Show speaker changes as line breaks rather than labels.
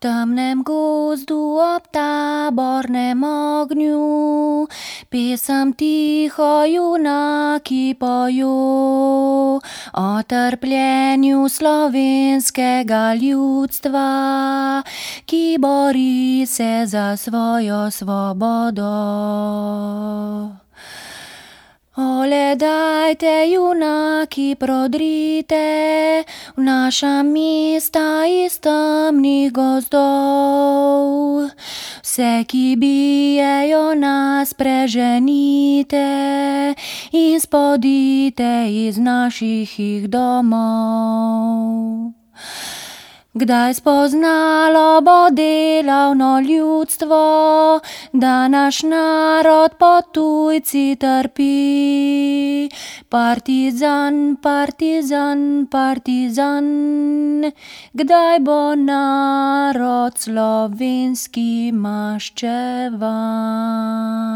temnem gozdu ob tábornem ognju, pesem tiho junaki pojo o trpljenju slovenskega ljudstva, ki bori se za svojo svobodo. Ole, dajte, junaki, prodrite v naša mesta iz temnih gozdov. Vse, ki bijejo nas, preženite in spodite iz naših jih domov. Kdaj spoznalo bo delavno ljudstvo, da naš narod pod tujci trpi? Partizan, partizan, partizan, kdaj bo narod slovenski maščevan?